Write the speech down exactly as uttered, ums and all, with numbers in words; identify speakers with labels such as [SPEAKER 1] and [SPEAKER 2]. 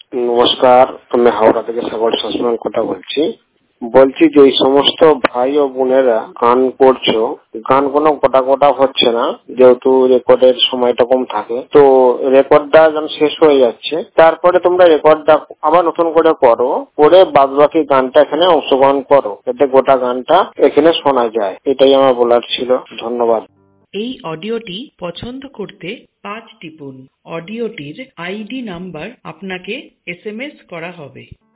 [SPEAKER 1] নমস্কার, আমি হাওড়া থেকে সাগর শাসন কথা বলছি। বলছি যে এই সমস্ত ভাই ও বোনেরা গান করছো, গান কোনো গোটা গোটা হচ্ছে না, যেহেতু রেকর্ডের সময়টা কম থাকে, তো রেকর্ডটা যখন শেষ হয়ে যাচ্ছে তারপরে তোমরা রেকর্ডটা আবার নতুন করে করো, করে বাদ বাকি গানটা এখানে অংশগ্রহণ করো, যাতে গোটা গানটা এখানে শোনা যায়। এটাই আমার বলার ছিল। ধন্যবাদ।
[SPEAKER 2] এই অডিওটি পছন্দ করতে পাঁচ টিপুন। অডিওটির আইডি নাম্বার আপনাকে এস এম এস করা হবে।